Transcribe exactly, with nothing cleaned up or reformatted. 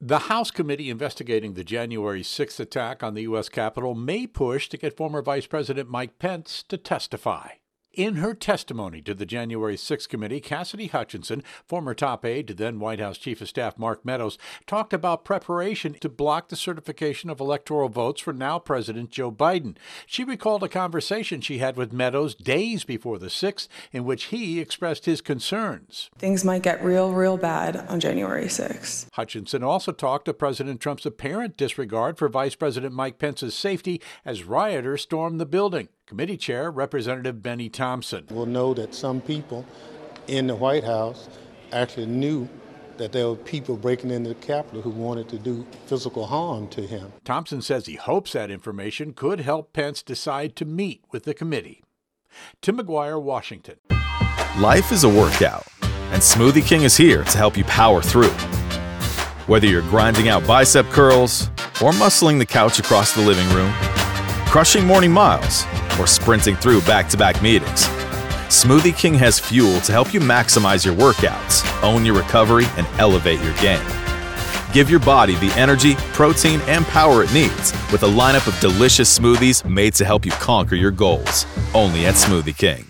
The House committee investigating the January sixth attack on the U S Capitol may push to get former Vice President Mike Pence to testify. In her testimony to the January sixth committee, Cassidy Hutchinson, former top aide to then White House Chief of Staff Mark Meadows, talked about preparation to block the certification of electoral votes for now President Joe Biden. She recalled a conversation she had with Meadows days before the sixth in which he expressed his concerns. Things might get real, real bad on January sixth. Hutchinson also talked of President Trump's apparent disregard for Vice President Mike Pence's safety as rioters stormed the building. Committee Chair Representative Benny Thompson. We'll know that some people in the White House actually knew that there were people breaking into the Capitol who wanted to do physical harm to him. Thompson says he hopes that information could help Pence decide to meet with the committee. Tim McGuire, Washington. Life is a workout, and Smoothie King is here to help you power through. Whether you're grinding out bicep curls or muscling the couch across the living room, crushing morning miles, or sprinting through back-to-back meetings, Smoothie King has fuel to help you maximize your workouts, own your recovery, and elevate your game. Give your body the energy, protein, and power it needs with a lineup of delicious smoothies made to help you conquer your goals. Only at Smoothie King.